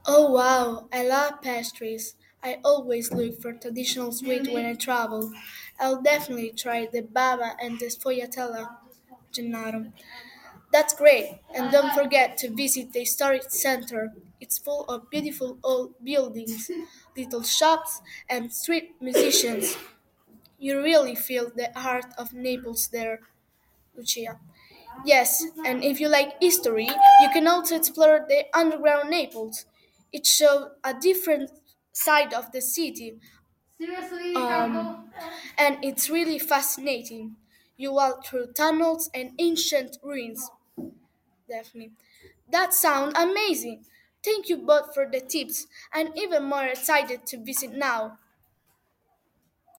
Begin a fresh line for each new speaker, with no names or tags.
Oh wow, I love pastries. I always look for traditional sweet when I travel. I'll definitely try the baba and the sfogliatella gelato. That's great, and don't forget to visit the historic center. It's full of beautiful old buildings, little shops, and street musicians. You really feel the heart of Naples there, Lucia. Yes, and if you like history, you can also explore the underground Naples. It shows a different side of the city, and it's really fascinating. You walk through tunnels and ancient ruins. Definitely. That sounds amazing. Thank you both for the tips. I'm even more excited to visit now.